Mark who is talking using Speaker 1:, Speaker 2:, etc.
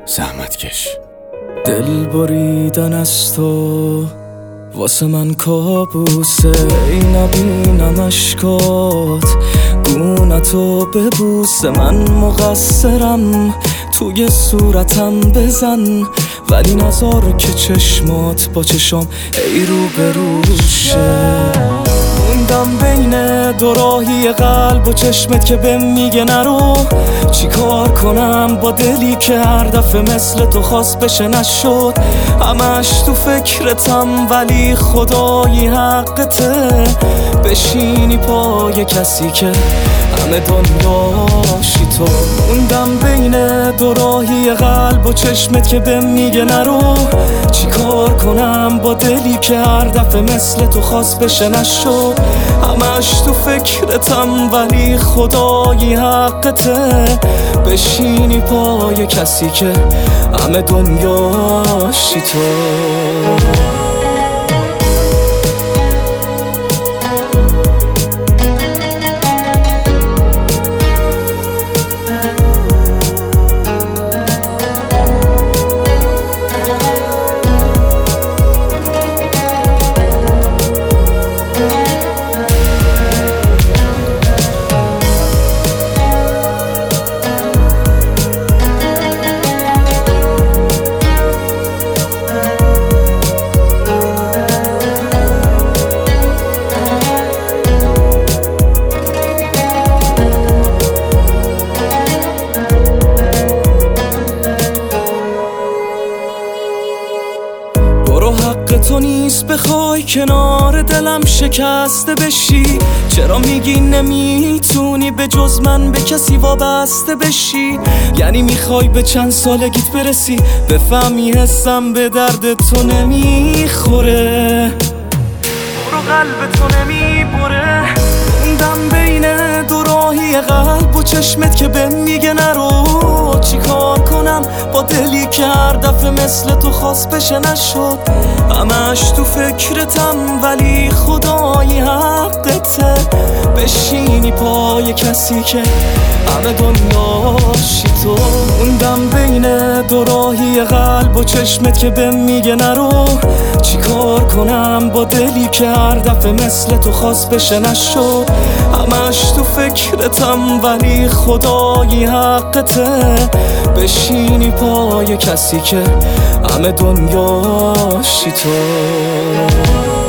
Speaker 1: زحمتکش. دل بریدن از تو واسه من کابوسه، ای نبینم اشکات گونتو ببوسه. من مقصرم توی صورتم بزن، ولی نذار که چشمات با چشم ای رو به روشه. موندم بین دو راهی قلب و چشمت که بهم میگه نرو. چی کار کنم با دلی که هر دفعه مثل تو خواست بشه نشد. همش تو فکرتم ولی خدایی حقته بشینی پای کسی که همه دنیاشی تو. موندم بین دو راهی قلب و چشمت که بهم میگه نرو. چی کار کنم با دلی که هر دفعه مثل تو خواست بشه نشد. همش تو فکرتم ولی خدایی حقته بشینی پای کسی که همه دنیاشی تو. حق تو نیست بخوای کنار دلم شکسته بشی. چرا میگی نمیتونی به جز من به کسی وابسته بشی؟ یعنی میخوای به چند سالگیت برسی بفهمی حسم به درد تو نمیخوره، برو قلب تو نمیبره. موندم بین دو راهی قلب و چشمت که بهم میگه نرو. چی کار کنم با دلی که هر دفعه مثل تو خواست بشه نشد. همش تو فکرتم ولی خدایی حقته بشینی پای کسی که همه دنیاشی تو. موندم بین دو راهی قلب و چشمت که بهم میگه نرو. چی کار کنم با دلی که هر دفعه مثل تو خواست بشه نشد. همش تو فکرتم ولی خدایی حقته بشینی پای کسی که همه دنیاشی تو.